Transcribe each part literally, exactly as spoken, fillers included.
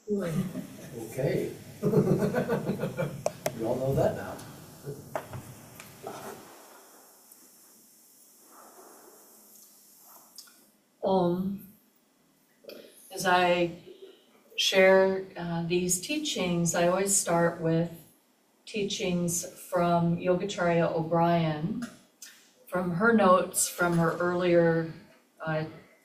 Okay. We all know that now. Um, as I share uh, these teachings, I always start with teachings from Yogacharya O'Brien, from her notes from her earlier uh,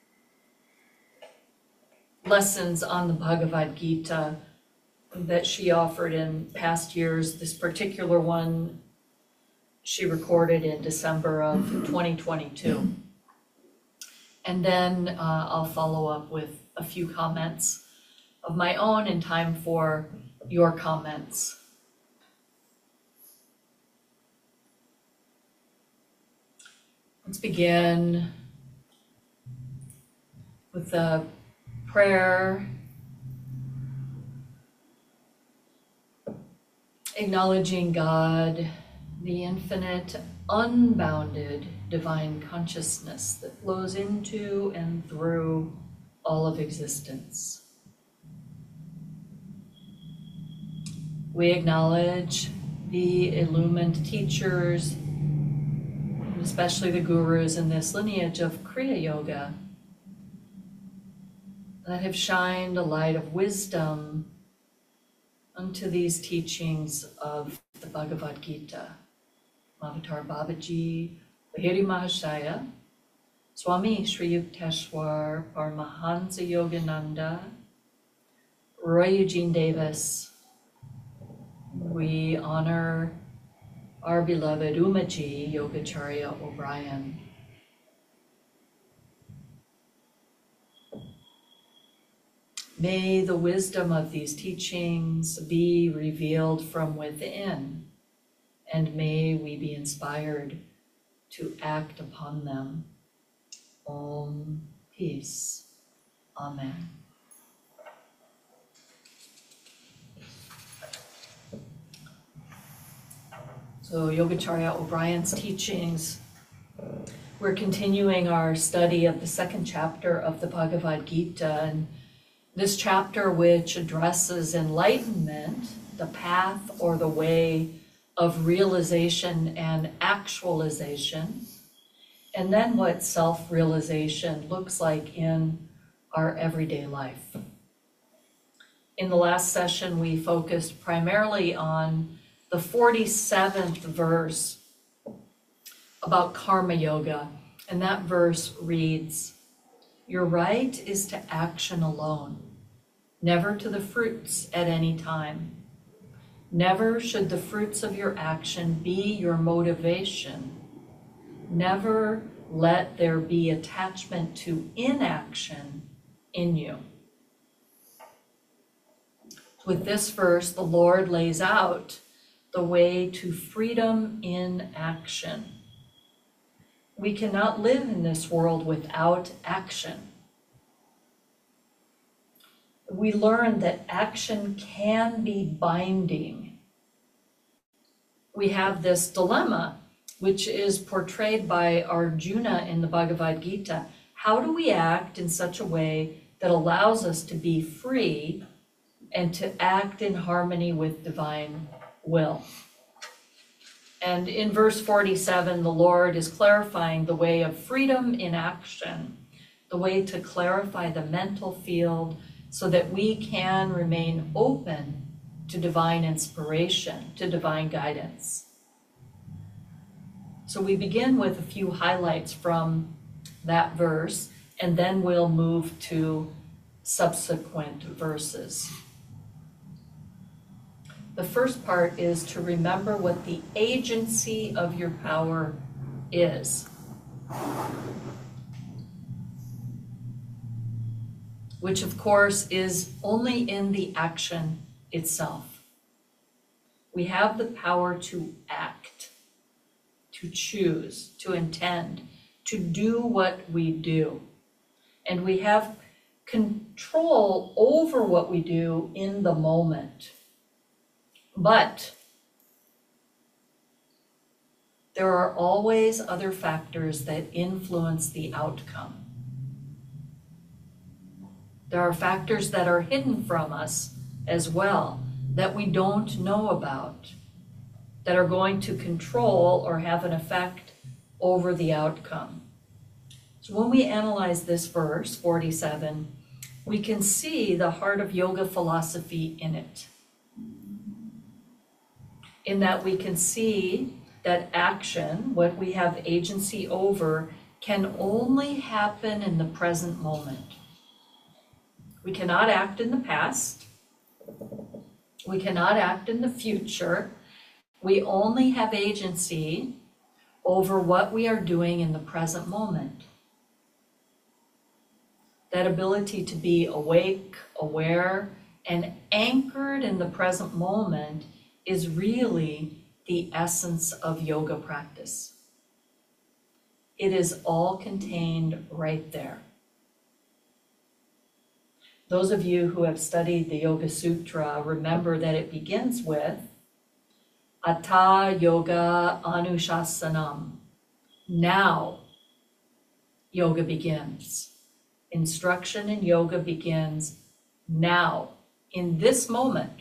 lessons on the Bhagavad Gita that she offered in past years. This particular one she recorded in December of twenty twenty-two. And then uh, I'll follow up with a few comments of my own in time for your comments. Let's begin with a prayer acknowledging God, the infinite, unbounded divine consciousness that flows into and through all of existence. We acknowledge the illumined teachers, and especially the gurus in this lineage of Kriya Yoga, that have shined a light of wisdom unto these teachings of the Bhagavad Gita. Avatar Babaji, Lahiri Mahashaya, Swami Sri Yukteswar Paramahansa Yogananda, Roy Eugene Davis. We honor our beloved Umaji Yogacharya O'Brien. May the wisdom of these teachings be revealed from within, and may we be inspired to act upon them. Om, peace. Amen. So Yogacharya O'Brien's teachings, we're continuing our study of the second chapter of the Bhagavad Gita, and this chapter, which addresses enlightenment, the path or the way of realization and actualization, and then what self-realization looks like in our everyday life. In the last session, we focused primarily on the forty-seventh verse about karma yoga, and that verse reads, "Your right is to action alone, never to the fruits at any time. Never should the fruits of your action be your motivation. Never let there be attachment to inaction in you." With this verse, the Lord lays out the way to freedom in action. We cannot live in this world without action. We learn that action can be binding. We have this dilemma, which is portrayed by Arjuna in the Bhagavad Gita. How do we act in such a way that allows us to be free and to act in harmony with divine will? And in verse forty-seven, the Lord is clarifying the way of freedom in action, the way to clarify the mental field so that we can remain open to divine inspiration, to divine guidance. So we begin with a few highlights from that verse, and then we'll move to subsequent verses. The first part is to remember what the agency of your power is, which of course is only in the action itself. We have the power to act, to choose, to intend, to do what we do. And we have control over what we do in the moment. But there are always other factors that influence the outcome. There are factors that are hidden from us as well that we don't know about, that are going to control or have an effect over the outcome. So when we analyze this verse, forty-seven, we can see the heart of yoga philosophy in it. In that we can see that action, what we have agency over, can only happen in the present moment. We cannot act in the past. We cannot act in the future. We only have agency over what we are doing in the present moment. That ability to be awake, aware, and anchored in the present moment is really the essence of yoga practice. It is all contained right there. Those of you who have studied the Yoga Sutra remember that it begins with Atha Yoga Anushasanam. Now yoga begins. Instruction in yoga begins now, in this moment.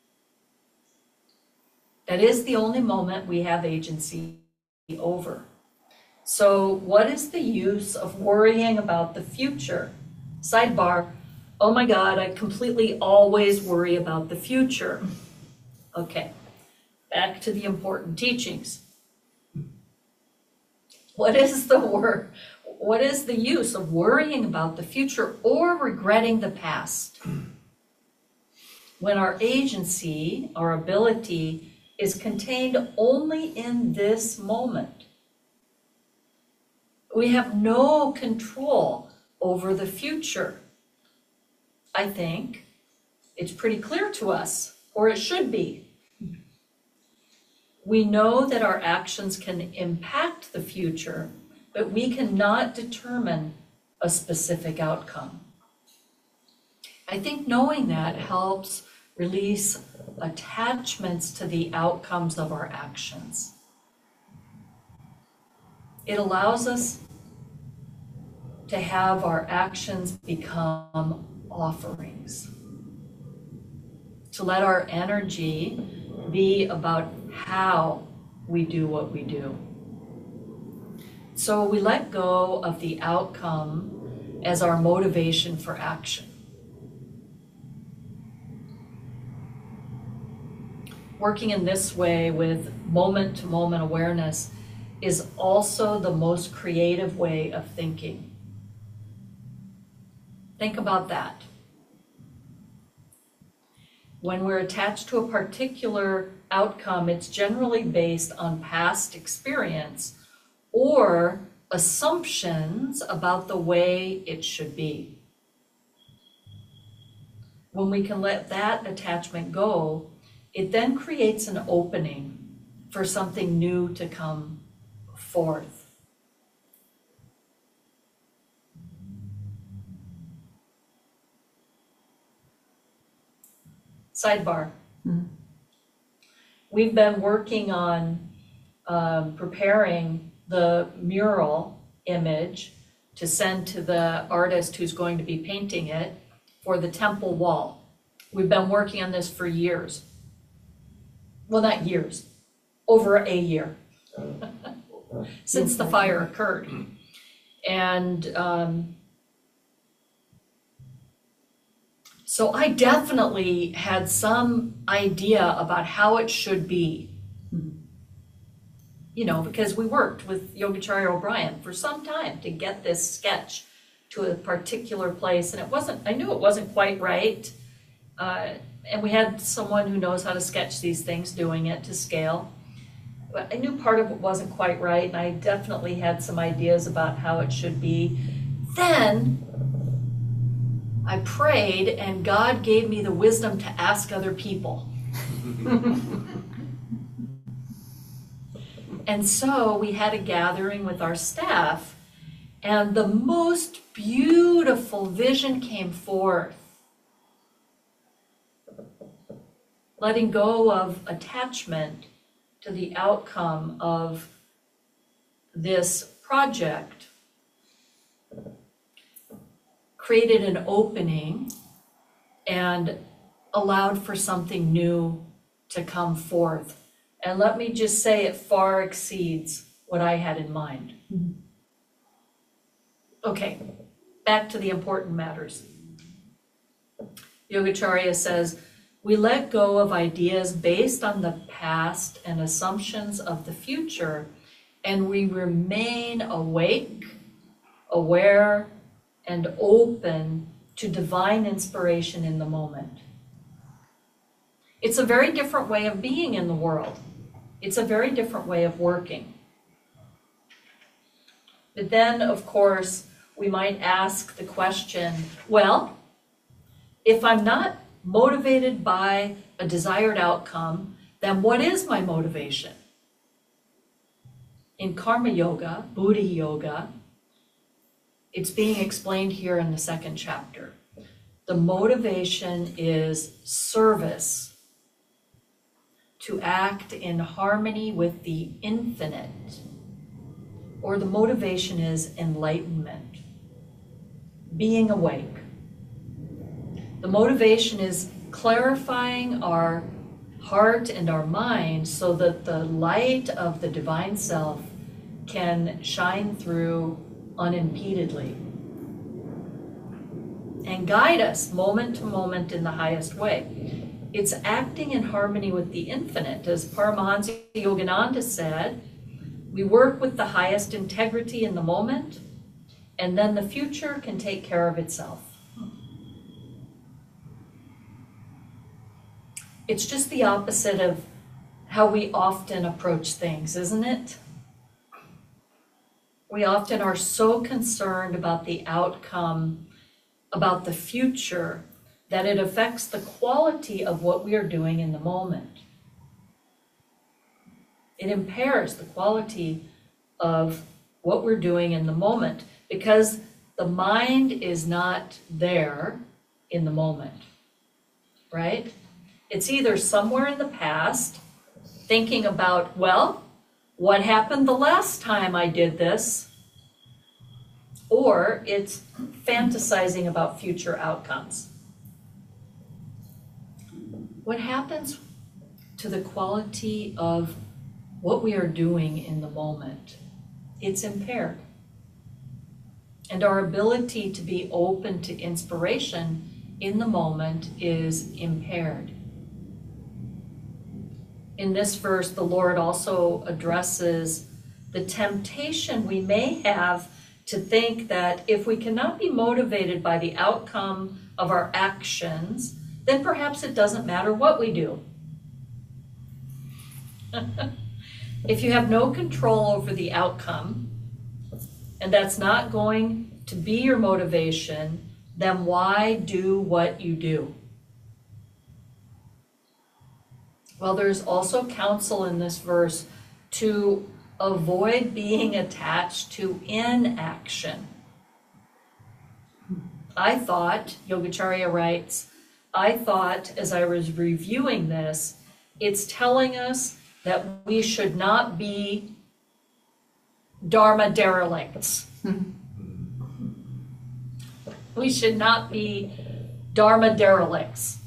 That is the only moment we have agency over. So what is the use of worrying about the future? Sidebar, oh my God, I completely always worry about the future. Okay, back to the important teachings. What is the wor- What is the use of worrying about the future or regretting the past? When our agency, our ability, is contained only in this moment. We have no control over the future. I think it's pretty clear to us, or it should be. We know that our actions can impact the future, but we cannot determine a specific outcome. I think knowing that helps release attachments to the outcomes of our actions. It allows us to have our actions become offerings, to let our energy be about how we do what we do. So we let go of the outcome as our motivation for action. Working in this way with moment-to-moment awareness is also the most creative way of thinking. Think about that. When we're attached to a particular outcome, it's generally based on past experience or assumptions about the way it should be. When we can let that attachment go, it then creates an opening for something new to come forth. Sidebar. Mm-hmm. We've been working on um, preparing the mural image to send to the artist who's going to be painting it for the temple wall. We've been working on this for years. Well, not years, over a year since the fire occurred. And um, so I definitely had some idea about how it should be. You know, because we worked with Yogacharya O'Brien for some time to get this sketch to a particular place, and it wasn't, I knew it wasn't quite right. Uh, and we had someone who knows how to sketch these things doing it to scale. But I knew part of it wasn't quite right, and I definitely had some ideas about how it should be. Then I prayed, and God gave me the wisdom to ask other people. And so we had a gathering with our staff, and the most beautiful vision came forth. Letting go of attachment to the outcome of this project created an opening and allowed for something new to come forth. And let me just say, it far exceeds what I had in mind. Mm-hmm. Okay, back to the important matters. Yogacharya says, we let go of ideas based on the past and assumptions of the future, and we remain awake, aware, and open to divine inspiration in the moment. It's a very different way of being in the world. It's a very different way of working. But then, of course, we might ask the question, well, if I'm not motivated by a desired outcome, then what is my motivation? In Karma Yoga, Buddha Yoga, it's being explained here in the second chapter. The motivation is service, to act in harmony with the infinite, or the motivation is enlightenment, being awake. The motivation is clarifying our heart and our mind so that the light of the divine self can shine through unimpededly and guide us moment to moment in the highest way. It's acting in harmony with the infinite. As Paramahansa Yogananda said, we work with the highest integrity in the moment, and then the future can take care of itself. It's just the opposite of how we often approach things, isn't it? We often are so concerned about the outcome, about the future, that it affects the quality of what we are doing in the moment. It impairs the quality of what we're doing in the moment because the mind is not there in the moment, right? It's either somewhere in the past thinking about, well, what happened the last time I did this? Or it's fantasizing about future outcomes. What happens to the quality of what we are doing in the moment? It's impaired. And our ability to be open to inspiration in the moment is impaired. In this verse, the Lord also addresses the temptation we may have to think that if we cannot be motivated by the outcome of our actions, then perhaps it doesn't matter what we do. If you have no control over the outcome, and that's not going to be your motivation, then why do what you do? Well, there's also counsel in this verse to avoid being attached to inaction. I thought, Yogacharya writes, I thought as I was reviewing this, it's telling us that we should not be Dharma derelicts. We should not be Dharma derelicts.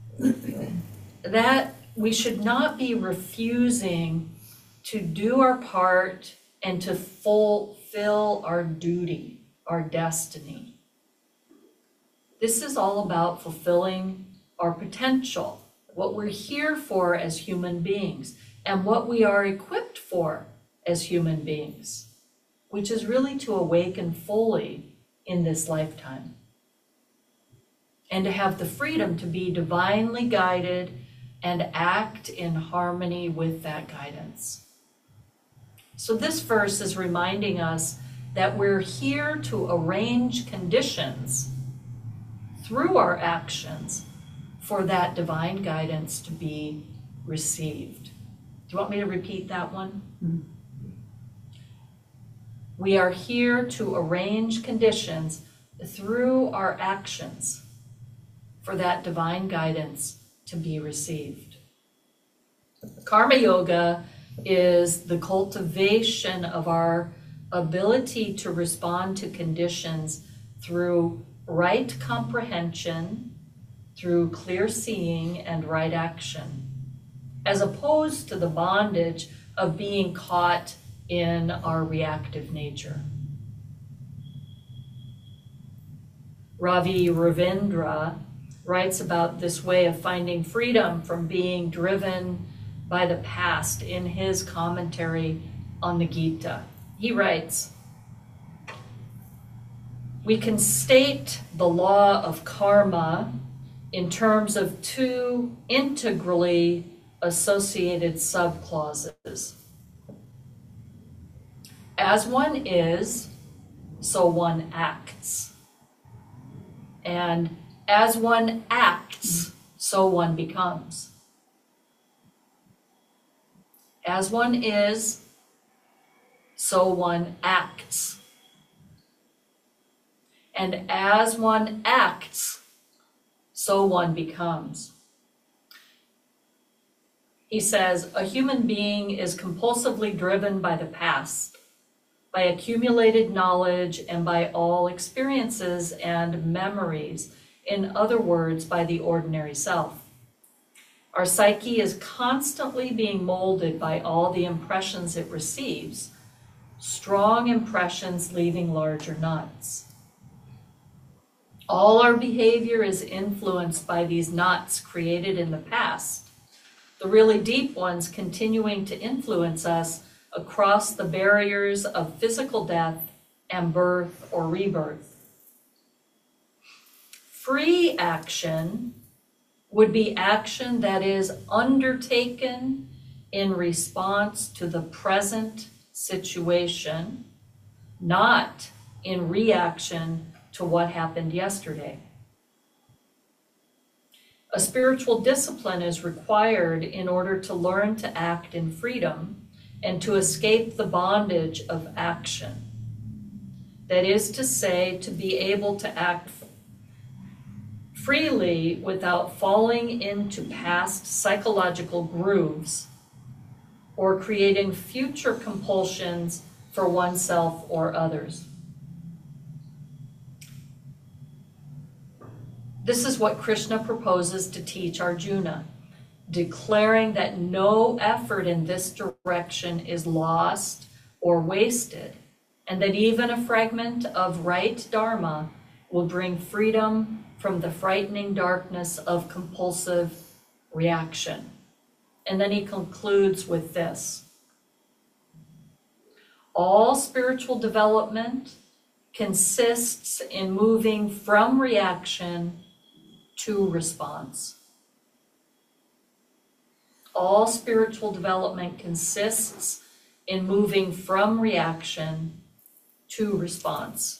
That we should not be refusing to do our part and to fulfill our duty, our destiny. This is all about fulfilling our potential, what we're here for as human beings, and what we are equipped for as human beings, which is really to awaken fully in this lifetime and to have the freedom to be divinely guided and act in harmony with that guidance. So this verse is reminding us that we're here to arrange conditions through our actions for that divine guidance to be received. Do you want me to repeat that one? Mm-hmm. We are here to arrange conditions through our actions for that divine guidance to be received. Karma Yoga is the cultivation of our ability to respond to conditions through right comprehension through clear seeing and right action, as opposed to the bondage of being caught in our reactive nature. Ravi Ravindra writes about this way of finding freedom from being driven by the past in his commentary on the Gita. He writes, "We can state the law of karma in terms of two integrally associated subclauses. As one is, so one acts. And as one acts, so one becomes. As one is, so one acts. And as one acts, so one becomes." He says, a human being is compulsively driven by the past, by accumulated knowledge, and by all experiences and memories. In other words, by the ordinary self. Our psyche is constantly being molded by all the impressions it receives, strong impressions leaving larger knots. All our behavior is influenced by these knots created in the past, the really deep ones continuing to influence us across the barriers of physical death and birth or rebirth. Free action would be action that is undertaken in response to the present situation, not in reaction to what happened yesterday. A spiritual discipline is required in order to learn to act in freedom and to escape the bondage of action. That is to say, to be able to act freely without falling into past psychological grooves or creating future compulsions for oneself or others. This is what Krishna proposes to teach Arjuna, declaring that no effort in this direction is lost or wasted, and that even a fragment of right dharma will bring freedom from the frightening darkness of compulsive reaction. And then he concludes with this: all spiritual development consists in moving from reaction to response. All spiritual development consists in moving from reaction to response.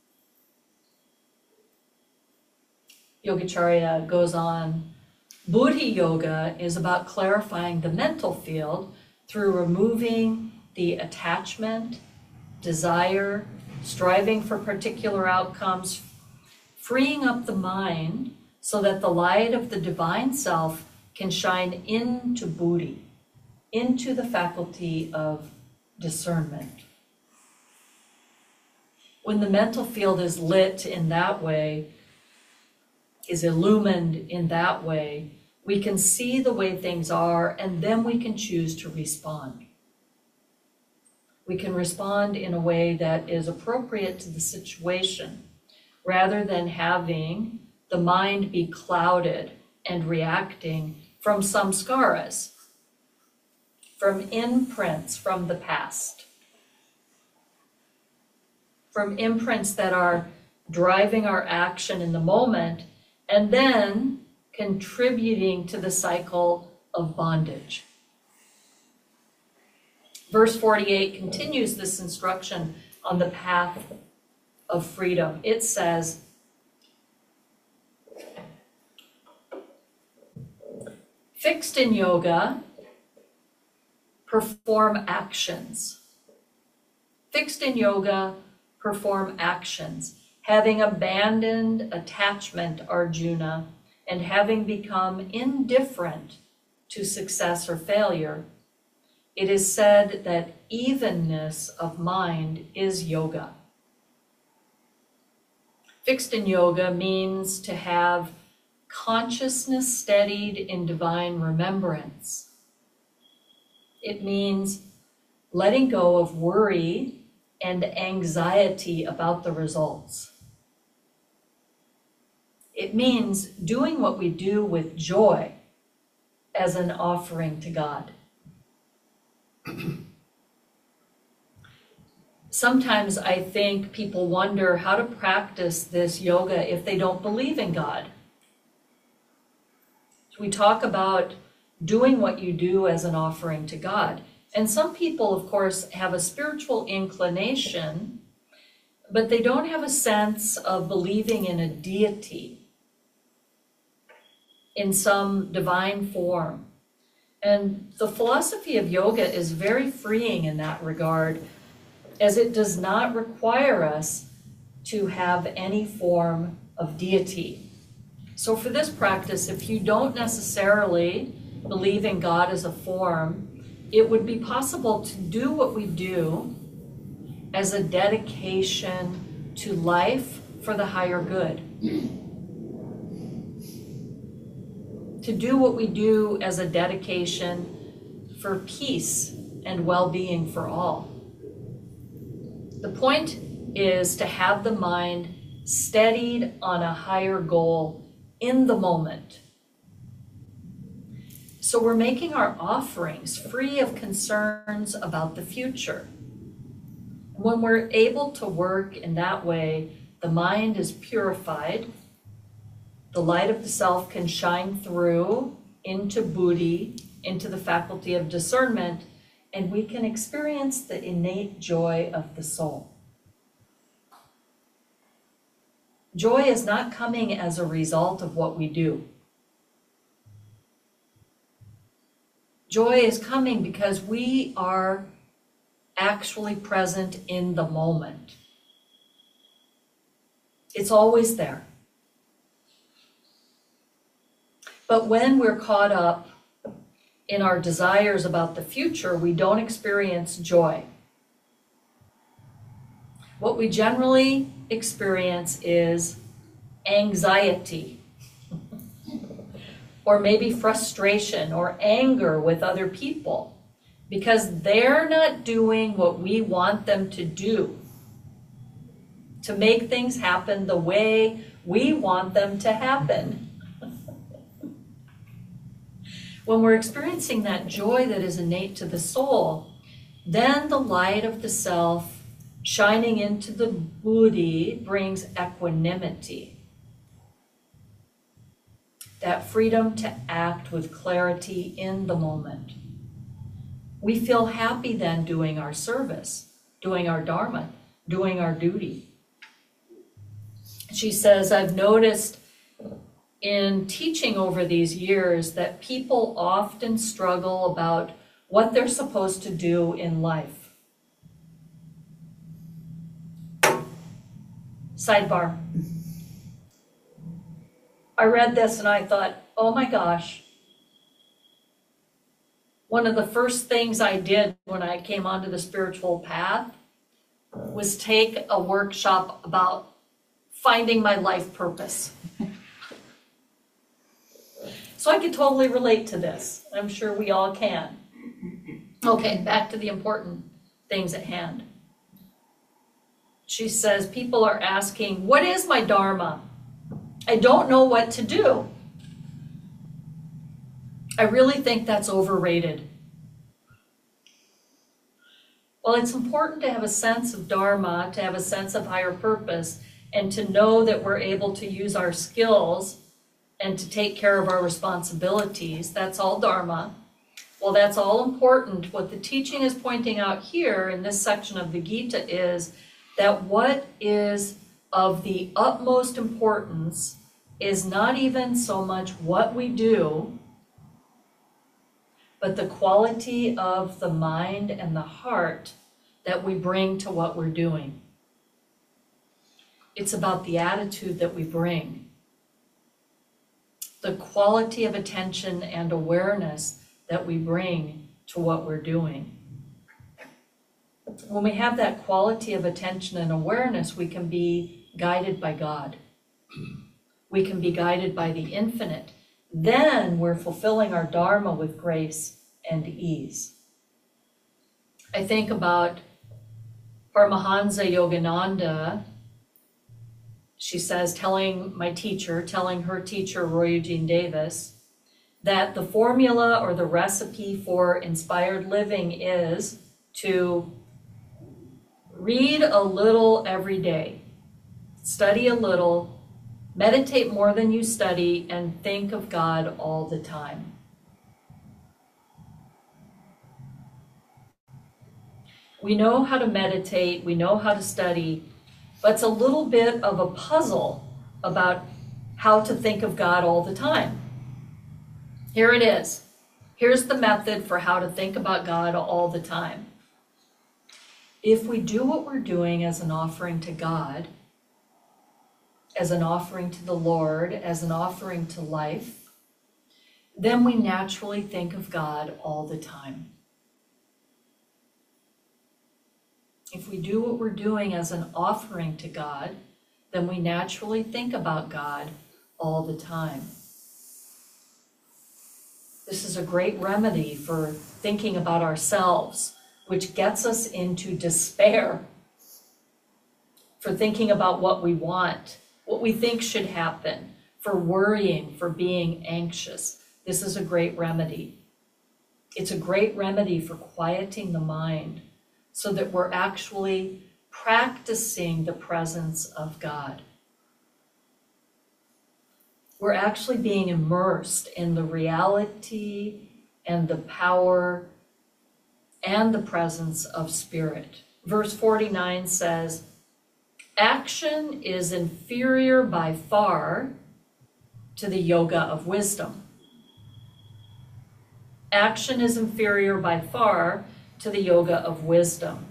Yogacharya goes on, Buddhi Yoga is about clarifying the mental field through removing the attachment, desire, striving for particular outcomes, freeing up the mind so that the light of the divine self can shine into Buddhi, into the faculty of discernment. When the mental field is lit in that way, is illumined in that way, we can see the way things are, and then we can choose to respond. We can respond in a way that is appropriate to the situation, rather than having the mind be clouded and reacting from samskaras, from imprints from the past, from imprints that are driving our action in the moment and then contributing to the cycle of bondage. Verse forty-eight continues this instruction on the path of freedom. It says, fixed in yoga, perform actions. Fixed in yoga, perform actions. Having abandoned attachment, Arjuna, and having become indifferent to success or failure, it is said that evenness of mind is yoga. Fixed in yoga means to have consciousness steadied in divine remembrance. It means letting go of worry and anxiety about the results. It means doing what we do with joy as an offering to God. Sometimes I think people wonder how to practice this yoga if they don't believe in God. We talk about doing what you do as an offering to God. And some people, of course, have a spiritual inclination, but they don't have a sense of believing in a deity, in some divine form. And the philosophy of yoga is very freeing in that regard, as it does not require us to have any form of deity. So for this practice, if you don't necessarily believe in God as a form, it would be possible to do what we do as a dedication to life for the higher good. To do what we do as a dedication for peace and well-being for all. The point is to have the mind steadied on a higher goal in the moment. So we're making our offerings free of concerns about the future. When we're able to work in that way, the mind is purified, the light of the self can shine through into buddhi, into the faculty of discernment, and we can experience the innate joy of the soul. Joy is not coming as a result of what we do. Joy is coming because we are actually present in the moment. It's always there. But when we're caught up in our desires about the future, we don't experience joy. What we generally experience is anxiety, or maybe frustration or anger with other people because they're not doing what we want them to do, to make things happen the way we want them to happen. When we're experiencing that joy that is innate to the soul, then the light of the self shining into the buddhi brings equanimity. That freedom to act with clarity in the moment. We feel happy then doing our service, doing our dharma, doing our duty. She says, I've noticed in teaching over these years that people often struggle about what they're supposed to do in life. Sidebar. I read this and I thought, oh my gosh. One of the first things I did when I came onto the spiritual path was take a workshop about finding my life purpose. So I could totally relate to this. I'm sure we all can. Okay, back to the important things at hand. She says, people are asking, what is my dharma? I don't know what to do. I really think that's overrated. Well, it's important to have a sense of dharma, to have a sense of higher purpose, and to know that we're able to use our skills and to take care of our responsibilities. That's all dharma. Well, that's all important. What the teaching is pointing out here in this section of the Gita is that what is of the utmost importance is not even so much what we do, but the quality of the mind and the heart that we bring to what we're doing. It's about the attitude that we bring, the quality of attention and awareness that we bring to what we're doing. When we have that quality of attention and awareness, we can be guided by God. we can be guided by the infinite. Then we're fulfilling our dharma with grace and ease. I think about Paramahansa Yogananda. She says, telling my teacher, telling her teacher, Roy Eugene Davis, that the formula or the recipe for inspired living is to read a little every day, study a little, meditate more than you study, and think of God all the time. We know how to meditate, we know how to study, but it's a little bit of a puzzle about how to think of God all the time. Here it is. Here's the method for how to think about God all the time. If we do what we're doing as an offering to God, as an offering to the Lord, as an offering to life, then we naturally think of God all the time. If we do what we're doing as an offering to God, then we naturally think about God all the time. This is a great remedy for thinking about ourselves, which gets us into despair, for thinking about what we want, what we think should happen, for worrying, for being anxious. This is a great remedy. It's a great remedy for quieting the mind so that we're actually practicing the presence of God. We're actually being immersed in the reality and the power and the presence of Spirit. Verse forty-nine says, action is inferior by far to the yoga of wisdom. Action is inferior by far to the yoga of wisdom.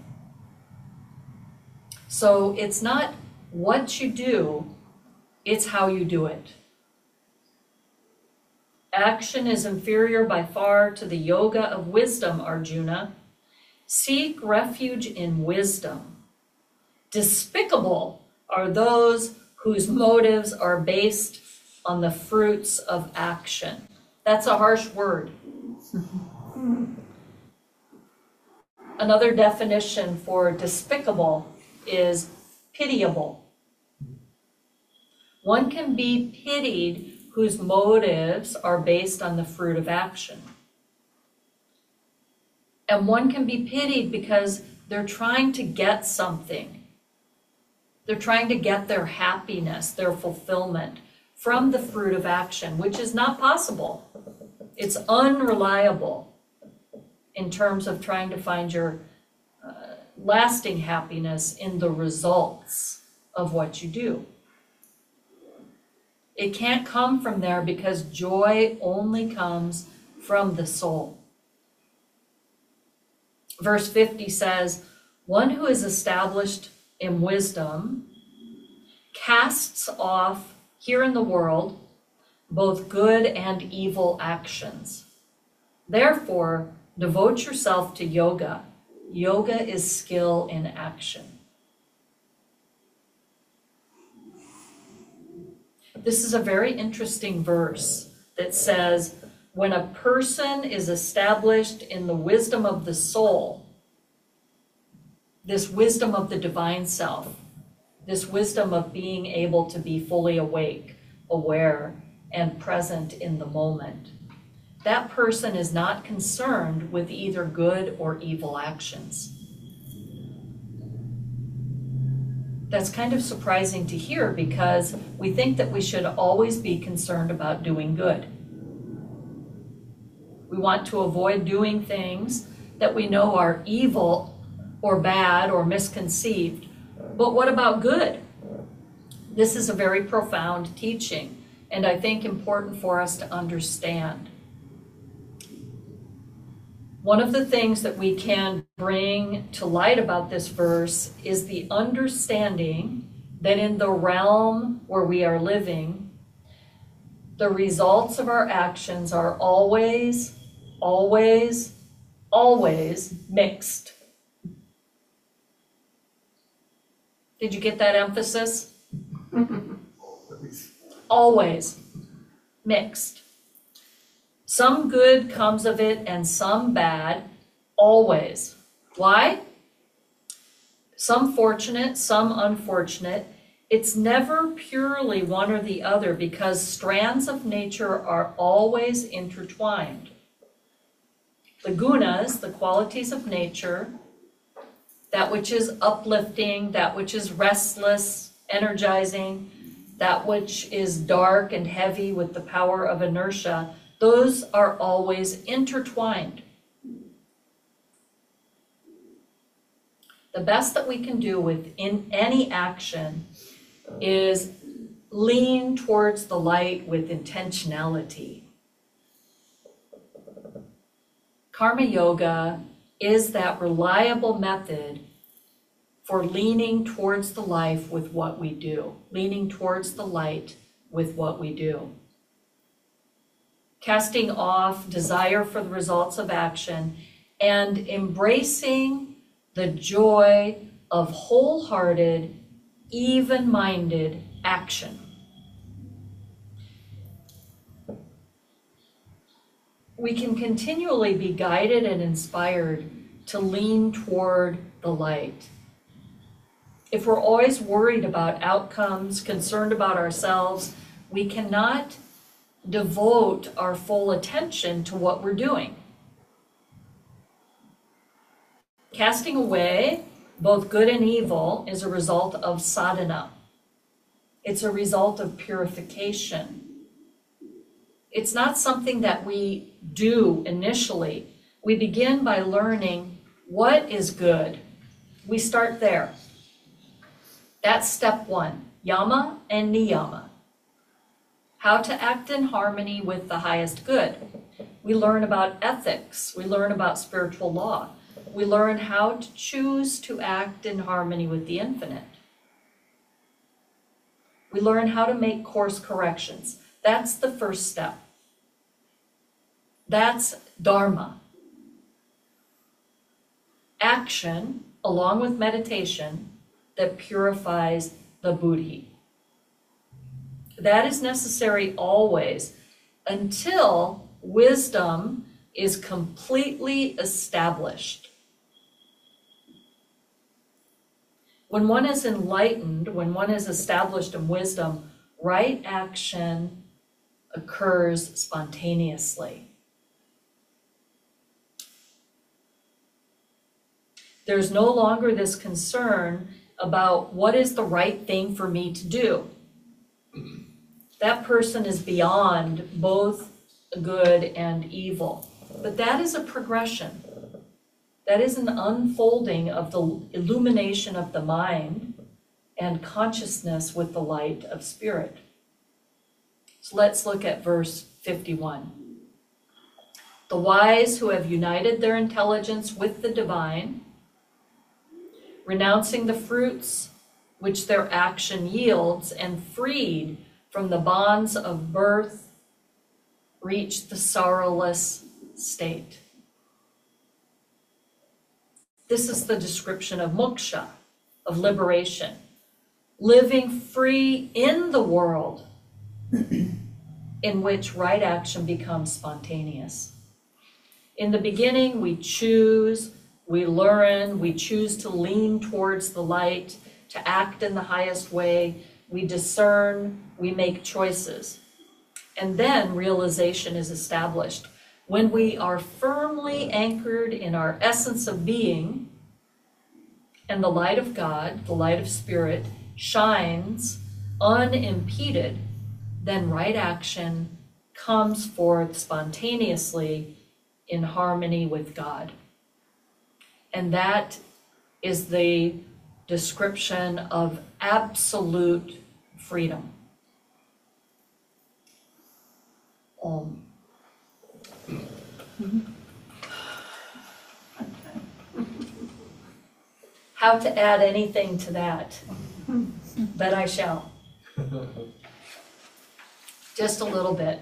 So it's not what you do, it's how you do it. Action is inferior by far to the yoga of wisdom, Arjuna. Seek refuge in wisdom. Despicable are those whose motives are based on the fruits of action. That's a harsh word. Another definition for despicable is pitiable. One can be pitied whose motives are based on the fruit of action. And one can be pitied because they're trying to get something. They're trying to get their happiness, their fulfillment from the fruit of action, which is not possible. It's unreliable in terms of trying to find your uh, lasting happiness in the results of what you do. It can't come from there because joy only comes from the soul. Verse fifty says, one who is established in wisdom casts off here in the world both good and evil actions. Therefore, devote yourself to yoga. Yoga is skill in action. This is a very interesting verse that says, when a person is established in the wisdom of the soul, this wisdom of the divine self, this wisdom of being able to be fully awake, aware, and present in the moment, that person is not concerned with either good or evil actions. That's kind of surprising to hear because we think that we should always be concerned about doing good. We want to avoid doing things that we know are evil or bad or misconceived. But what about good? This is a very profound teaching, and I think important for us to understand. One of the things that we can bring to light about this verse is the understanding that in the realm where we are living, the results of our actions are always, always, always mixed. Did you get that emphasis? always mixed. Some good comes of it and some bad, always. Why? Some fortunate, some unfortunate. It's never purely one or the other because strands of nature are always intertwined. The gunas, the qualities of nature, that which is uplifting, that which is restless, energizing, that which is dark and heavy with the power of inertia, those are always intertwined. The best that we can do within any action is lean towards the light with intentionality. Karma yoga is that reliable method for leaning towards the life with what we do, leaning towards the light with what we do. Casting off desire for the results of action and embracing the joy of wholehearted, even-minded action. We can continually be guided and inspired to lean toward the light. If we're always worried about outcomes, concerned about ourselves, we cannot devote our full attention to what we're doing. Casting away both good and evil is a result of sadhana. It's a result of purification. It's not something that we do initially. We begin by learning what is good. We start there. That's step one, yama and niyama. How to act in harmony with the highest good. We learn about ethics. We learn about spiritual law. We learn how to choose to act in harmony with the infinite. We learn how to make course corrections. That's the first step. That's dharma. Action, along with meditation, that purifies the buddhi. That is necessary always until wisdom is completely established. When one is enlightened, when one is established in wisdom, right action occurs spontaneously. There's no longer this concern about what is the right thing for me to do. That person is beyond both good and evil. But that is a progression. That is an unfolding of the illumination of the mind and consciousness with the light of spirit. So let's look at verse fifty-one. The wise who have united their intelligence with the divine, renouncing the fruits which their action yields, and freed from the bonds of birth, reach the sorrowless state. This is the description of moksha, of liberation, living free in the world in which right action becomes spontaneous. In the beginning, we choose, we learn, we choose to lean towards the light, to act in the highest way, we discern, we make choices. And then realization is established. When we are firmly anchored in our essence of being, and the light of God, the light of spirit, shines unimpeded, then right action comes forth spontaneously in harmony with God. And that is the description of absolute freedom. Om. How to add anything to that, but I shall. Just a little bit.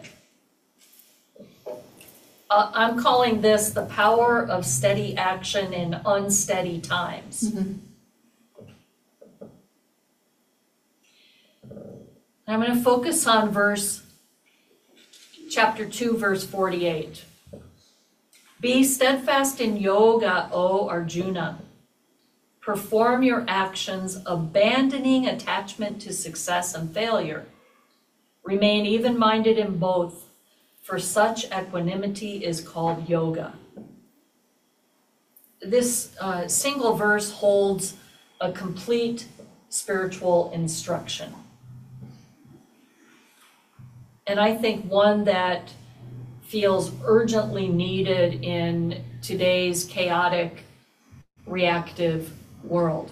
Uh, I'm calling this the power of steady action in unsteady times. Mm-hmm. I'm going to focus on verse, chapter two, verse forty-eight. Be steadfast in yoga, O Arjuna. Perform your actions, abandoning attachment to success and failure. Remain even-minded in both, for such equanimity is called yoga. This uh, single verse holds a complete spiritual instruction. And I think one that feels urgently needed in today's chaotic, reactive world.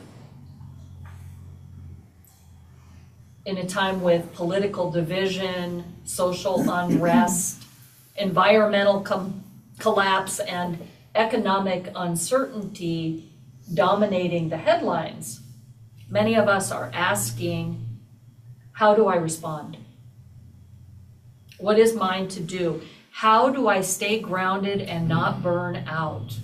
In a time with political division, social unrest, environmental com- collapse, and economic uncertainty dominating the headlines, many of us are asking, how do I respond? What is mine to do? How do I stay grounded and not burn out?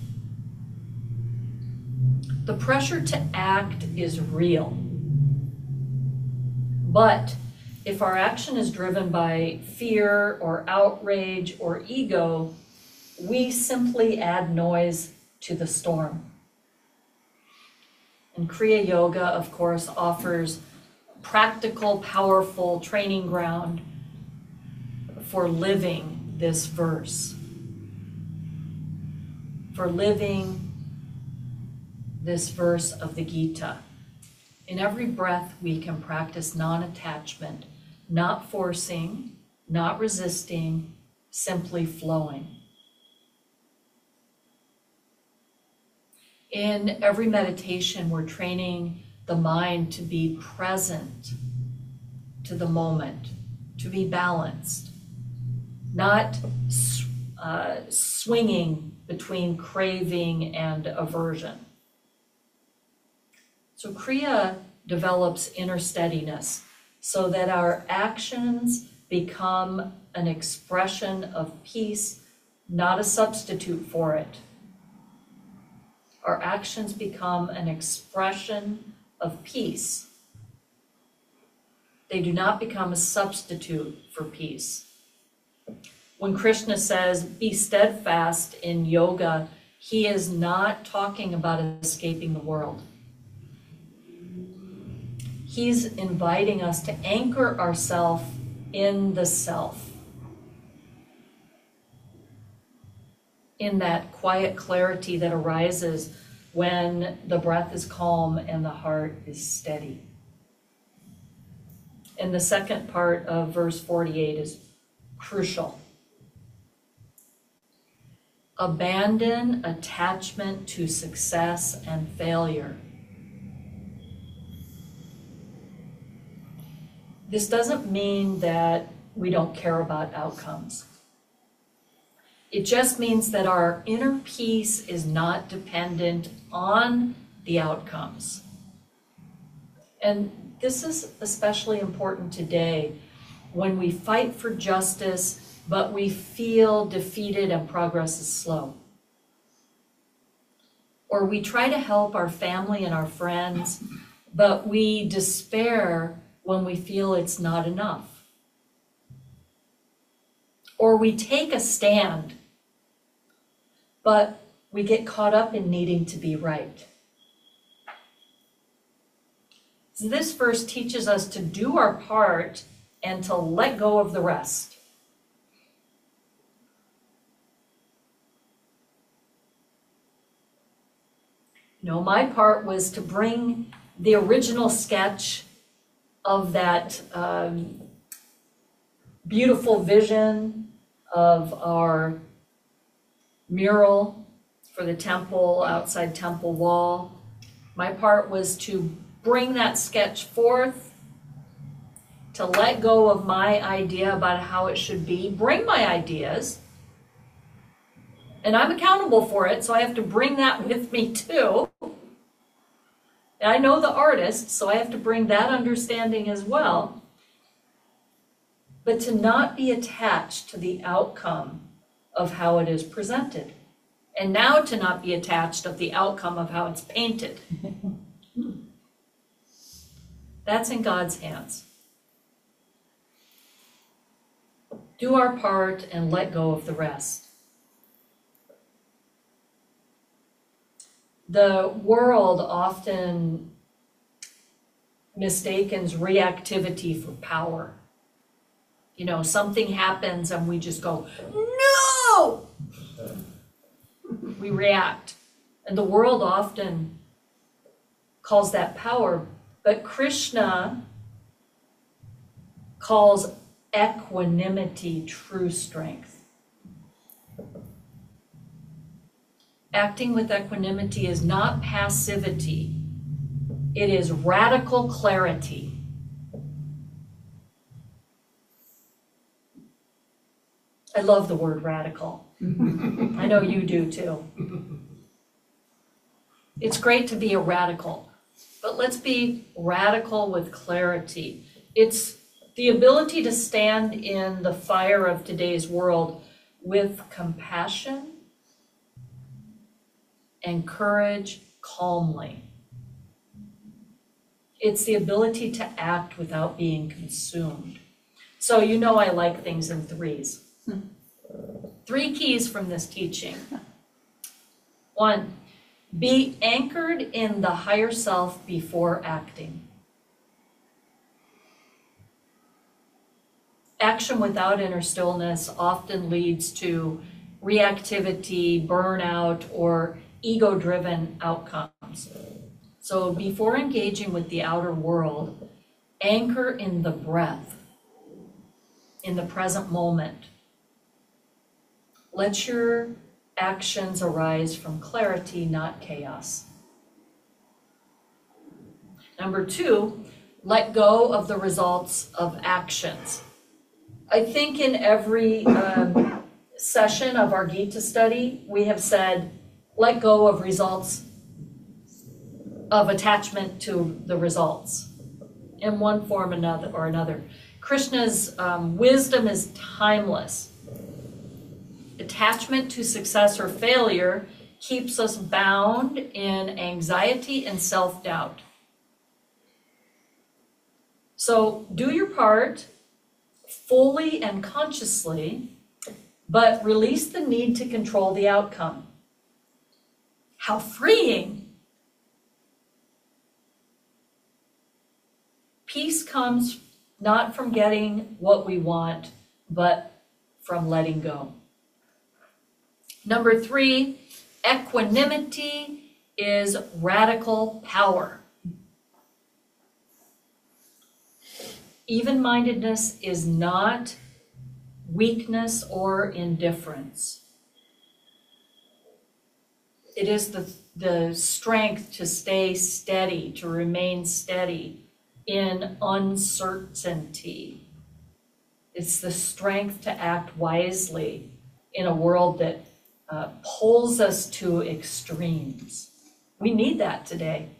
The pressure to act is real. But if our action is driven by fear or outrage or ego, we simply add noise to the storm. And Kriya Yoga, of course, offers practical, powerful training ground for living this verse, for living this verse of the Gita. In every breath, we can practice non-attachment, not forcing, not resisting, simply flowing. In every meditation, we're training the mind to be present to the moment, to be balanced, not uh, swinging between craving and aversion. So Kriya develops inner steadiness so that our actions become an expression of peace, not a substitute for it. Our actions become an expression of peace. They do not become a substitute for peace. When Krishna says, be steadfast in yoga, he is not talking about escaping the world. He's inviting us to anchor ourselves in the self, in that quiet clarity that arises when the breath is calm and the heart is steady. And the second part of verse forty-eight is crucial. Abandon attachment to success and failure. This doesn't mean that we don't care about outcomes. It just means that our inner peace is not dependent on the outcomes. And this is especially important today when we fight for justice, but we feel defeated and progress is slow. Or we try to help our family and our friends, but we despair when we feel it's not enough. Or we take a stand, but we get caught up in needing to be right. So this verse teaches us to do our part and to let go of the rest. You know, my part was to bring the original sketch of that um, beautiful vision of our mural for the temple, outside temple wall. My part was to bring that sketch forth, to let go of my idea about how it should be, bring my ideas, and I'm accountable for it, so I have to bring that with me too. And I know the artist, so I have to bring that understanding as well. But to not be attached to the outcome of how it is presented. And now to not be attached of the outcome of how it's painted. That's in God's hands. Do our part and let go of the rest. The world often mistakes reactivity for power. You know, something happens and we just go, no! We react. And the world often calls that power, but Krishna calls equanimity true strength. Acting with equanimity is not passivity. It is radical clarity. I love the word radical. I know you do too. It's great to be a radical, but let's be radical with clarity. It's the ability to stand in the fire of today's world with compassion and courage calmly. It's the ability to act without being consumed. So you know I like things in threes. Three keys from this teaching. One, be anchored in the higher self before acting. Action without inner stillness often leads to reactivity, burnout, or ego-driven outcomes. So before engaging with the outer world, anchor in the breath, in the present moment. Let your actions arise from clarity, not chaos. Number two, let go of the results of actions. I think in every um, session of our Gita study, we have said, let go of results of attachment to the results in one form another or another. Krishna's um, wisdom is timeless. Attachment to success or failure keeps us bound in anxiety and self-doubt. So do your part fully and consciously, but release the need to control the outcome. How freeing! Peace comes not from getting what we want, but from letting go. Number three, equanimity is radical power. Even-mindedness is not weakness or indifference. It is the, the strength to stay steady, to remain steady in uncertainty. It's the strength to act wisely in a world that uh, pulls us to extremes. We need that today.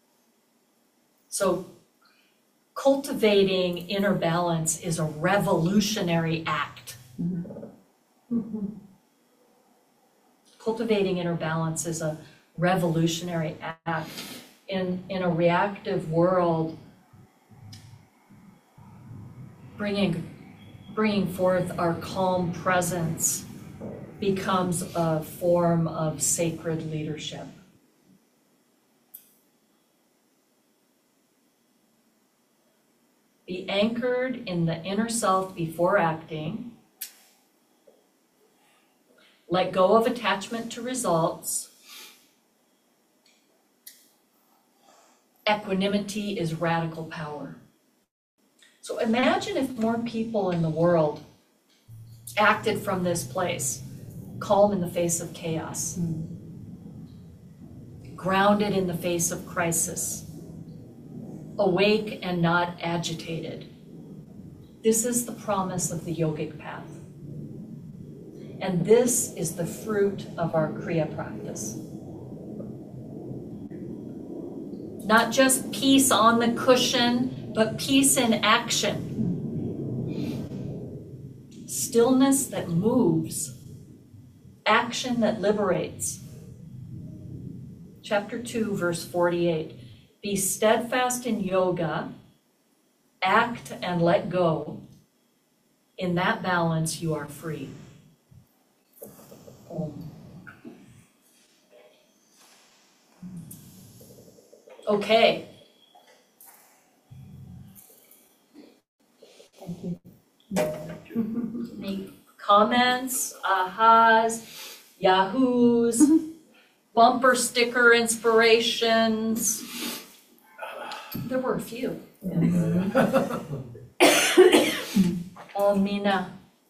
So cultivating inner balance is a revolutionary act. Mm-hmm. Mm-hmm. Cultivating inner balance is a revolutionary act. In, in a reactive world, bringing, bringing forth our calm presence becomes a form of sacred leadership. Be anchored in the inner self before acting. Let go of attachment to results. Equanimity is radical power. So imagine if more people in the world acted from this place, calm in the face of chaos, grounded in the face of crisis, awake and not agitated. This is the promise of the yogic path. And this is the fruit of our Kriya practice. Not just peace on the cushion, but peace in action. Stillness that moves, action that liberates. Chapter two, verse forty-eight. Be steadfast in yoga, act and let go. In that balance, you are free. Om. Okay. Thank you. Any comments, ahas, yahoos, bumper sticker inspirations? There were a few. Uh, Mina.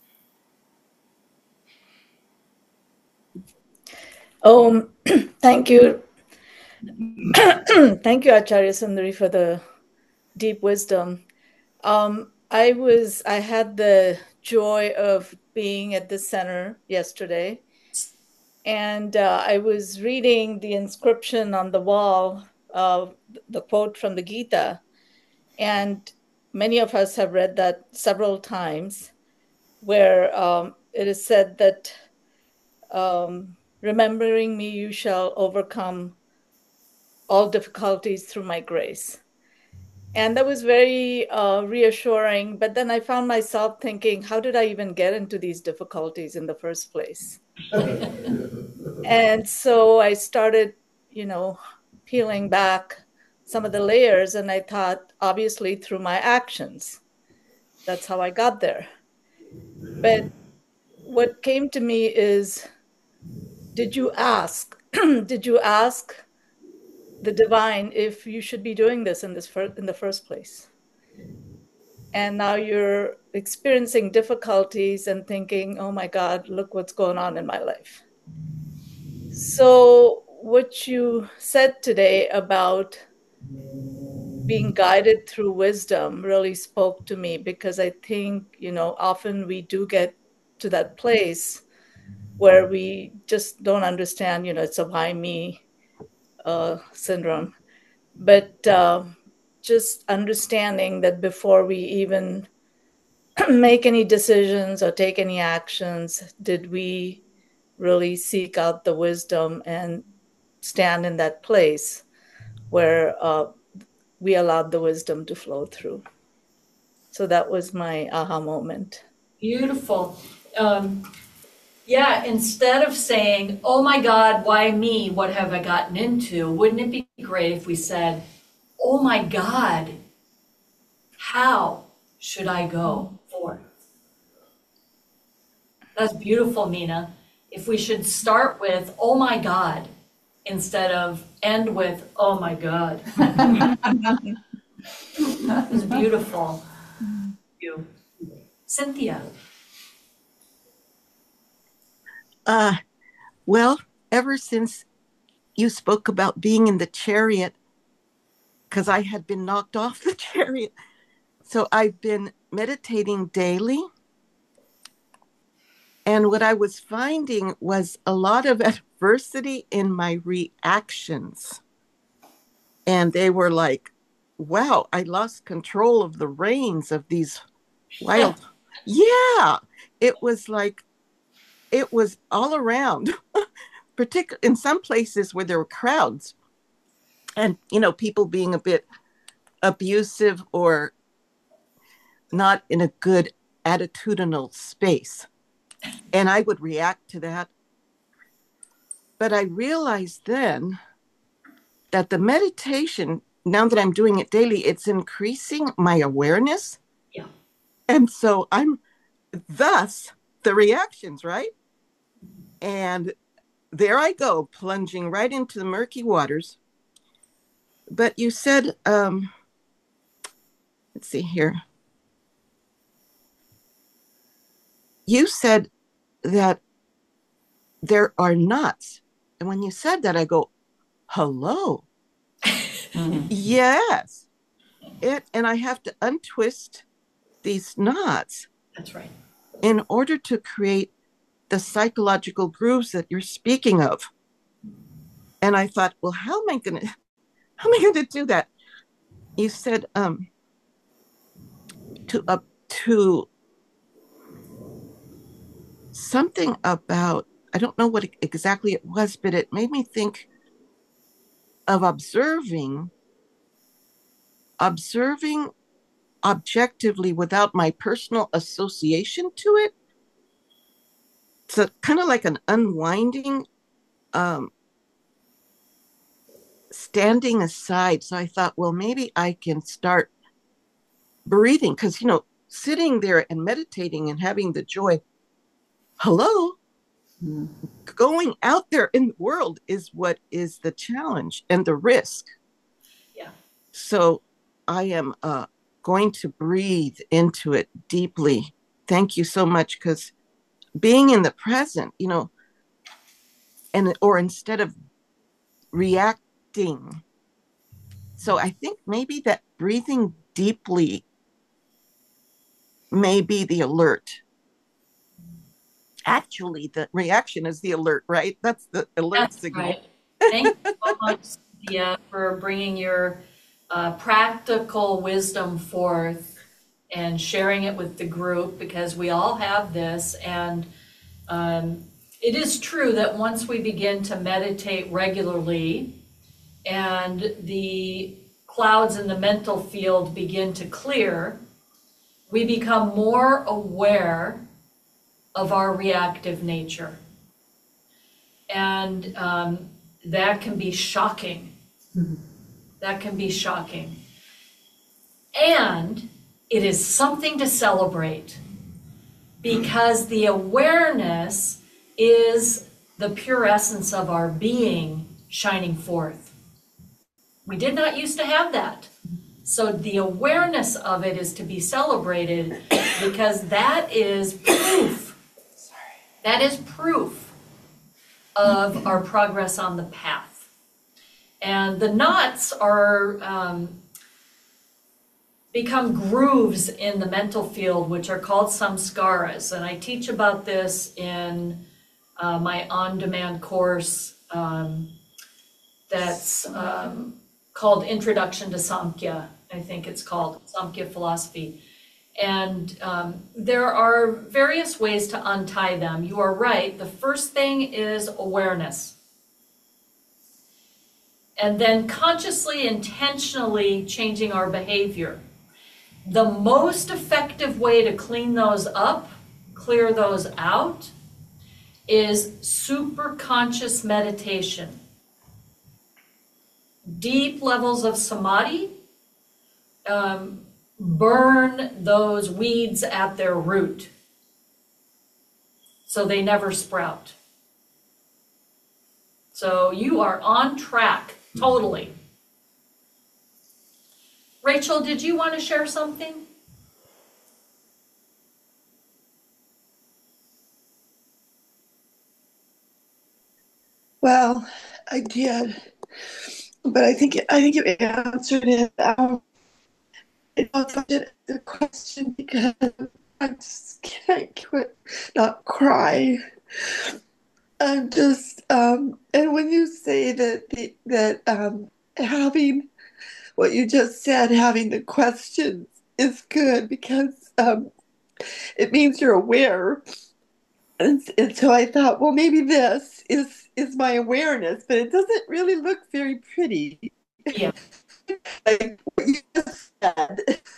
Um, thank you. Thank you, Acharya Sundari, for the deep wisdom. Um, I was, I had the joy of being at the center yesterday, and uh, I was reading the inscription on the wall, uh, the quote from the Gita, and many of us have read that several times, where um, it is said that um, remembering me, you shall overcome all difficulties through my grace. And that was very uh, reassuring. But then I found myself thinking, how did I even get into these difficulties in the first place? And so I started, you know, peeling back some of the layers. And I thought, obviously, through my actions. That's how I got there. But what came to me is, did you ask? Did you ask the divine if you should be doing this in this fir- in the first place? And now you're experiencing difficulties and thinking, oh my God, look what's going on in my life. So what you said today about being guided through wisdom really spoke to me, because I think, you know, often we do get to that place where we just don't understand, you know, it's a why me uh, syndrome. But uh, just understanding that before we even make any decisions or take any actions, did we really seek out the wisdom and stand in that place where uh, we allowed the wisdom to flow through? So that was my aha moment. Beautiful. Um, yeah, instead of saying, oh my God, why me? What have I gotten into? Wouldn't it be great if we said, oh my God, how should I go forth? That's beautiful, Mina. If we should start with, oh my God, instead of end with, oh my God. It's beautiful. You. Cynthia. Uh, well, ever since you spoke about being in the chariot, because I had been knocked off the chariot, so I've been meditating daily. And what I was finding was a lot of adversity in my reactions. And they were like, wow, I lost control of the reins of these wild. Yeah, it was like, it was all around, particularly in some places where there were crowds and, you know, people being a bit abusive or not in a good attitudinal space. And I would react to that. But I realized then that the meditation, now that I'm doing it daily, it's increasing my awareness. Yeah. And so I'm thus the reactions, right? And there I go, plunging right into the murky waters. But you said, um, let's see here. You said that there are knots. And when you said that, I go, hello. Mm-hmm. Yes. It, and I have to untwist these knots. That's right. In order to create the psychological grooves that you're speaking of. And I thought, well, how am I going to, how am I going to do that? You said, um, to, uh, to something about, I don't know what exactly it was, but it made me think of observing, observing objectively without my personal association to it. It's kind of like an unwinding, um, standing aside. So I thought, well, maybe I can start breathing because, you know, sitting there and meditating and having the joy, hello, mm. going out there in the world is what is the challenge and the risk. Yeah. So I am uh, going to breathe into it deeply. Thank you so much, because being in the present, you know, and or instead of reacting. So I think maybe that breathing deeply may be the alert. Actually, the reaction is the alert, right? That's the alert That's signal. Right. Thank you so much, Cynthia, for bringing your uh, practical wisdom forth and sharing it with the group, because we all have this. And um, it is true that once we begin to meditate regularly and the clouds in the mental field begin to clear, we become more aware of our reactive nature. And um, that can be shocking. Mm-hmm. That can be shocking. And it is something to celebrate, because the awareness is the pure essence of our being shining forth. We did not used to have that. So the awareness of it is to be celebrated, because that is proof. That is proof of our progress on the path. And the knots are um, become grooves in the mental field, which are called samskaras. And I teach about this in uh, my on-demand course um, that's um, called Introduction to Samkhya. I think it's called Samkhya Philosophy. And um, there are various ways to untie them. You are right. The first thing is awareness. And then consciously, intentionally changing our behavior. The most effective way to clean those up, clear those out, is super conscious meditation. Deep levels of samadhi um, burn those weeds at their root, so they never sprout. So you are on track, totally. Rachel, did you want to share something? Well, I did, but I think I think you answered it. Um, I answered the question because I just can't quit, not cry. I'm just, um, and when you say that the, that um, having what you just said, having the questions is good, because um, it means you're aware. And, and so I thought, well, maybe this is is my awareness, but it doesn't really look very pretty. Yeah. Like what you just said.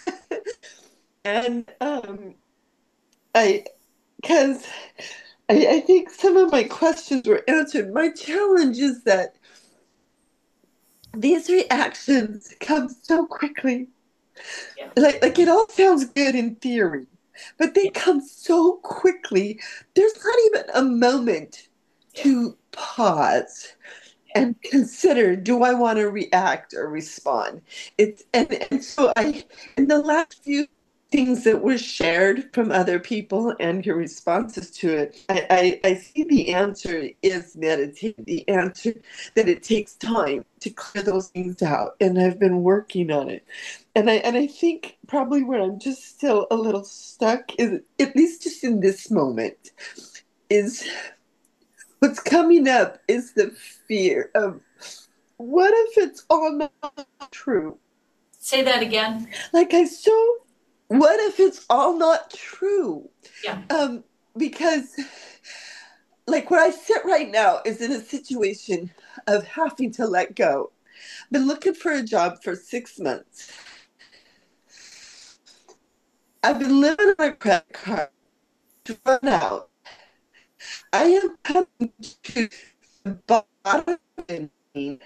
And um, I, because I, I think some of my questions were answered. My challenge is that these reactions come so quickly. Yeah. Like, like it all sounds good in theory, but they come so quickly. There's not even a moment to pause and consider, do I want to react or respond? It's and, and so I, in the last few things that were shared from other people and your responses to it, I, I, I see the answer is meditate, the answer that it takes time to clear those things out. And I've been working on it. And I and I think probably where I'm just still a little stuck is, at least just in this moment, is what's coming up is the fear of, what if it's all not true? Say that again. Like I so, what if it's all not true? Yeah. Um, because like where I sit right now is in a situation of having to let go. Been looking for a job for six months. I've been living on a credit card to run out. I am coming to the bottom of the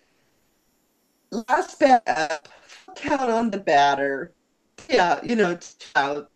last bet up, count on the batter. Yeah, you know, out.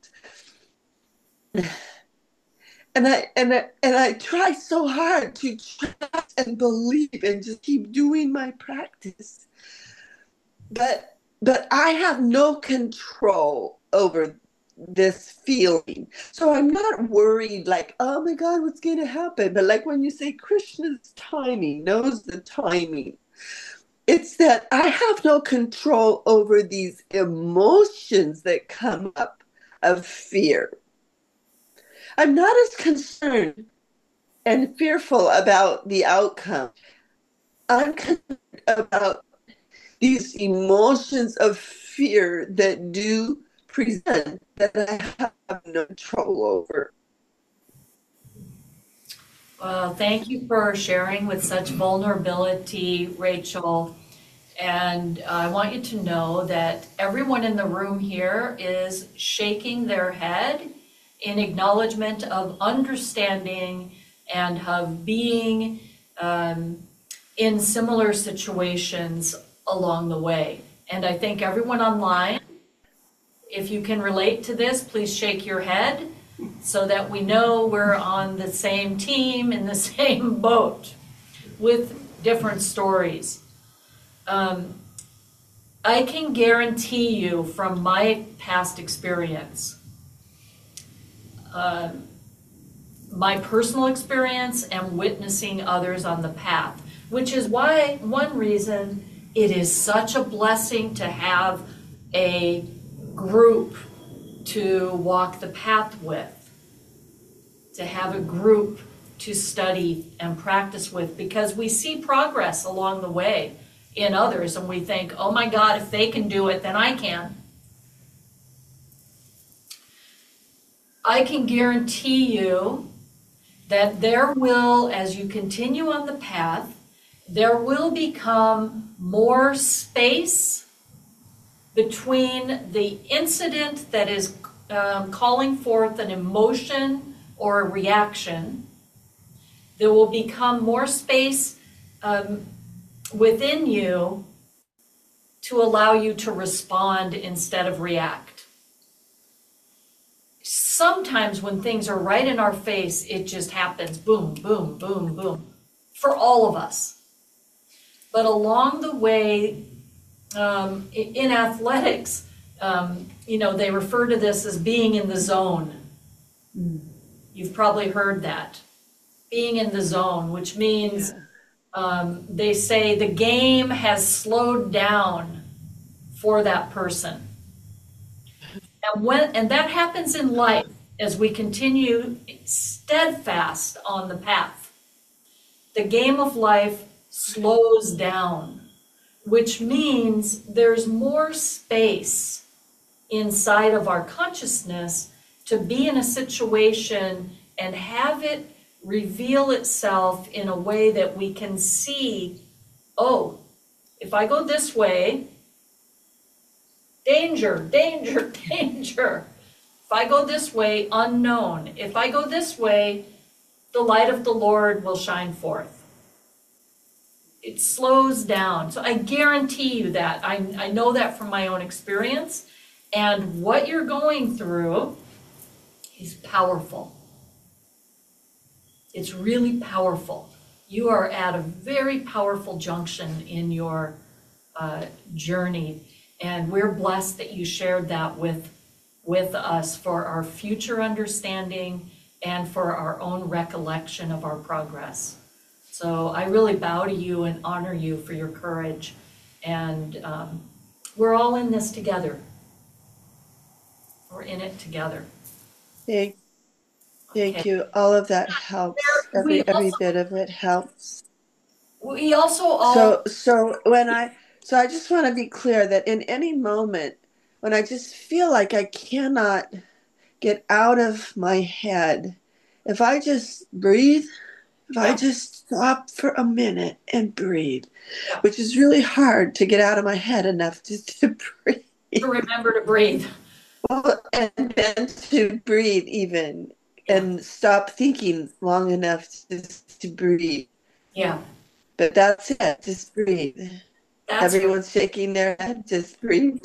And I and I and I try so hard to trust and believe and just keep doing my practice. But but I have no control over this feeling. So I'm not worried like, oh my God, what's going to happen? But like when you say Krishna's timing, knows the timing. It's that I have no control over these emotions that come up of fear. I'm not as concerned and fearful about the outcome. I'm concerned about these emotions of fear that do present that I have no control over. Well, thank you for sharing with such vulnerability, Rachel. And I want you to know that everyone in the room here is shaking their head in acknowledgement of understanding and of being um, in similar situations along the way. And I think everyone online, if you can relate to this, please shake your head so that we know we're on the same team in the same boat with different stories. Um, I can guarantee you from my past experience, uh, my personal experience and witnessing others on the path, which is why one reason it is such a blessing to have a group to walk the path with, to have a group to study and practice with, because we see progress along the way in others and we think, oh my God, if they can do it, then I can. I can guarantee you that there will, as you continue on the path, there will become more space between the incident that is um, calling forth an emotion or a reaction. There will become more space um, within you to allow you to respond instead of react. Sometimes when things are right in our face, it just happens, boom, boom, boom, boom, for all of us. But along the way, um, in athletics, um, you know, they refer to this as being in the zone. Mm. You've probably heard that. Being in the zone, which means yeah. um, they say the game has slowed down for that person. And when and that happens in life as we continue steadfast on the path. The game of life slows down, which means there's more space inside of our consciousness to be in a situation and have it reveal itself in a way that we can see, oh, if I go this way, danger, danger, danger. If I go this way, unknown. If I go this way, the light of the Lord will shine forth. It slows down. So I guarantee you that. I, I know that from my own experience. And what you're going through is powerful. It's really powerful. You are at a very powerful junction in your uh, journey. And we're blessed that you shared that with, with us for our future understanding and for our own recollection of our progress. So I really bow to you and honor you for your courage. And um, we're all in this together. We're in it together. Thank, thank Okay. you. All of that helps. There, Every we every also, bit of it helps. we also all. So so when I so I just want to be clear that in any moment when I just feel like I cannot get out of my head, if I just breathe, if I just stop for a minute and breathe, which is really hard to get out of my head enough just to breathe. To remember to breathe. Well, and then to breathe even Yeah. and stop thinking long enough just to breathe. Yeah, But that's it, just breathe. that's right. Everyone's shaking their head, just breathe.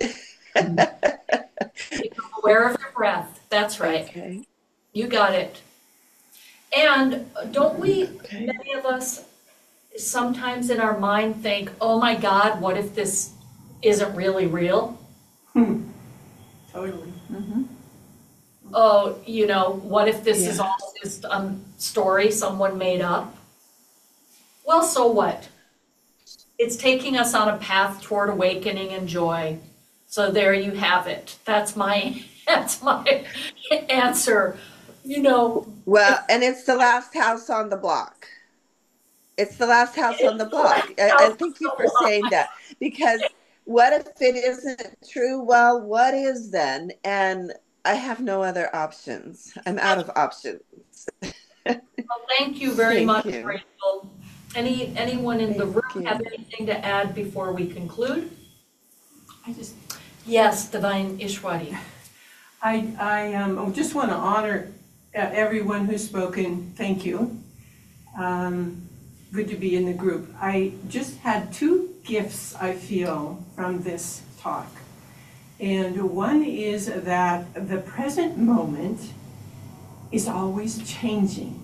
Become aware of your breath. That's right. Okay. You got it. And don't we, Okay. many of us, sometimes in our mind think, oh my God, what if this isn't really real? Totally. Oh, you know, what if this is Yeah. all just a story someone made up? Well, so what? It's taking us on a path toward awakening and joy. So there you have it. That's my that's my answer. You know, Well, and it's the last house on the block. It's the last house on the block. It's And thank you for saying that. Because what if it isn't true? Well, what is then? And I have no other options. I'm out of options. well, thank you very Thank much, you. Rachel. Any anyone in the Thank room you. have anything to add before we conclude? I just, Yes, Divine Ishwari. I, I um, just want to honor uh, everyone who's spoken. Thank you. Um, good to be in the group. I just had two gifts, I feel, from this talk. And one is that the present moment is always changing.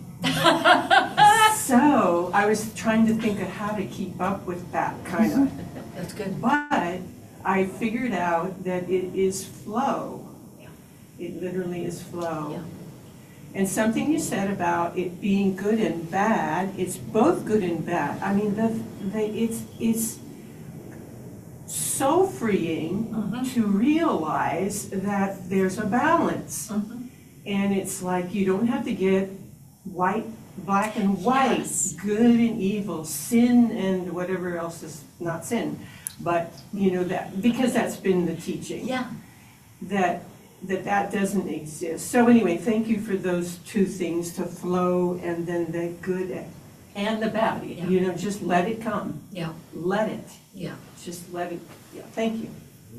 So I was trying to think of how to keep up with that, kind of. That's good. But I figured out that it is flow. Yeah. It literally is flow. Yeah. And something you said about it being good and bad, it's both good and bad. I mean, the, the, it's, it's so freeing Mhm. to realize that there's a balance. Mhm. And it's like you don't have to get white, black and white, Yes. good and evil, sin and whatever else is not sin. But, you know, that, because that's been the teaching. Yeah. That, that that doesn't exist. So anyway, thank you for those two things, to flow and then the good and the bad. Yeah. You know, just let it come. Yeah. Let it. Yeah. Just let it, yeah, thank you.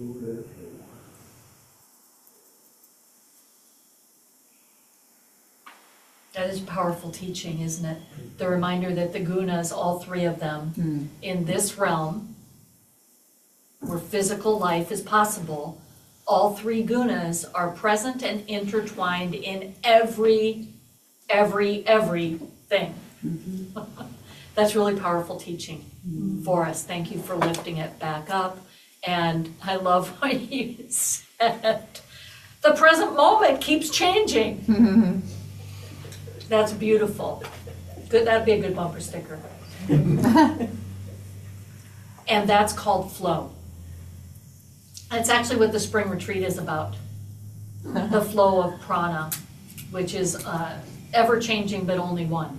That is powerful teaching, isn't it? The reminder that the gunas, all three of them, in this realm, where physical life is possible, all three gunas are present and intertwined in every, every, everything. That's really powerful teaching for us. Thank you for lifting it back up. And I love what you said. The present moment keeps changing. That's beautiful. Good, that'd be a good bumper sticker. And that's called flow. That's actually what the spring retreat is about. The flow of prana, which is uh, ever-changing but only one.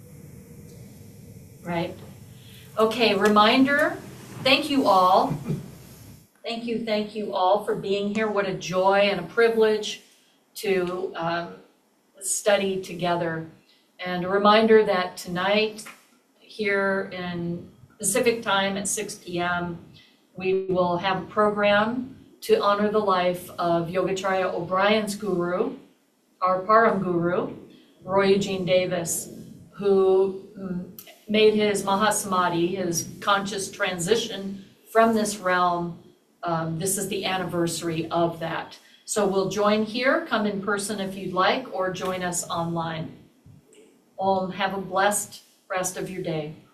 Right? Okay, reminder, thank you all. Thank you, thank you all for being here. What a joy and a privilege to um, study together. And a reminder that tonight, here in Pacific time at six p m, we will have a program to honor the life of Yogacharya O'Brien's guru, our Param guru, Roy Eugene Davis, who made his Mahasamadhi, his conscious transition from this realm. Um, this is the anniversary of that. So we'll join here, come in person if you'd like, or join us online. Om, have a blessed rest of your day.